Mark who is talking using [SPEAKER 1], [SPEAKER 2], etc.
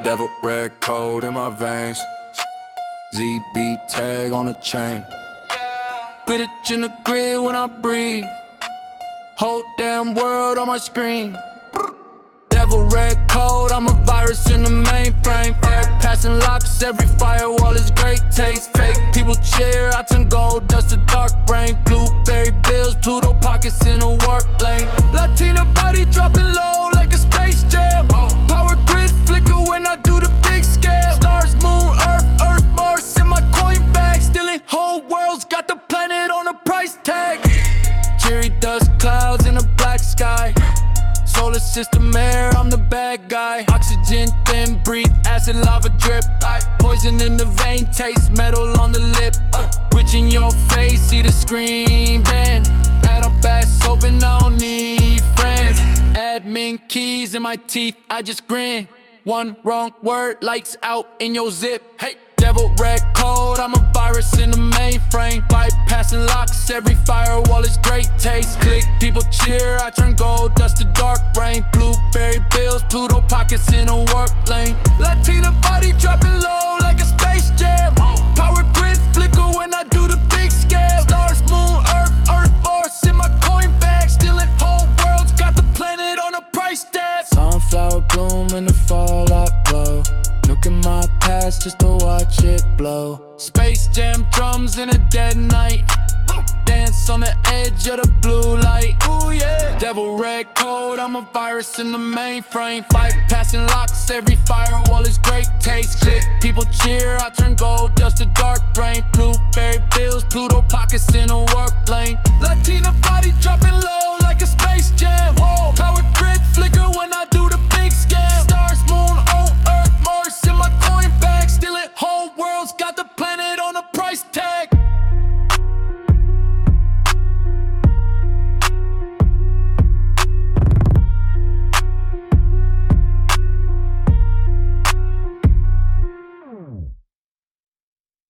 [SPEAKER 1] Devil red cold in my veins, ZB tag on the chain. Bitch in the grid when I breathe, whole damn world on my screen. Devil red cold, I'm a virus in the mainframe. Passing locks, every firewall is great taste. Fake people cheer, I turn gold dust to dark brain. Blueberry bills, Pluto pockets in a work lane. Latina body dropping low like a space jam. Power grid flicker when I do the big scale. Stars, moon, earth, Mars in my coin bag. Stealing whole worlds, got the planet on a price tag. Cheery dust clouds in a black sky. Solar system air, I'm the bad guy. Oxygen thin, breathe acid, lava drip. Poison in the vein, taste metal on the lip. Witch in your face, see the screen bend. Add up ass open, I don't need friends. Admin keys in my teeth, I just grin. One wrong word, lights out in your zip. Hey, devil red cold, I'm a virus in the mainframe. Bypassing locks, every firewall is great taste. Click, people cheer, I turn gold dust to dark brain. Blueberry bills, Pluto pockets in a work lane. Latina body dropping low like a space jam. Power grid flicker when I do the big scale. Stars, moon, earth, Mars in my coin bag. Stealing whole worlds, got the planet on a price tag. Sunflower bloom in the fall, I glow. Nuking my past just to watch it blow. Space Jam drums in a dead night. Dance on the edge of the blue light. Ooh yeah. Devil red cold, I'm a virus in the mainframe. Bypassing locks, every firewall is great taste. Click, people cheer, I turn gold dust to dark brain. Blueberry bills, Pluto pockets in a work lane. Latina body